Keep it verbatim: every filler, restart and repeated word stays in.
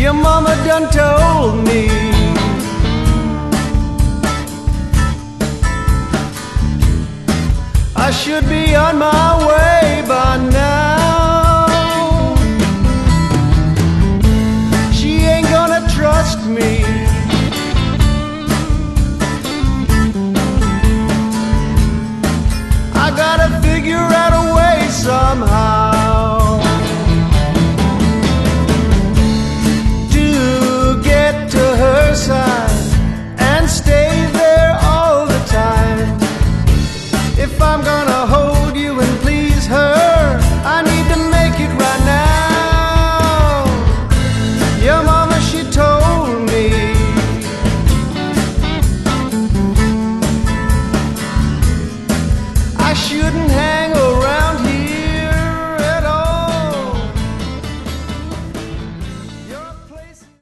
Your mama done told me I should be on my way by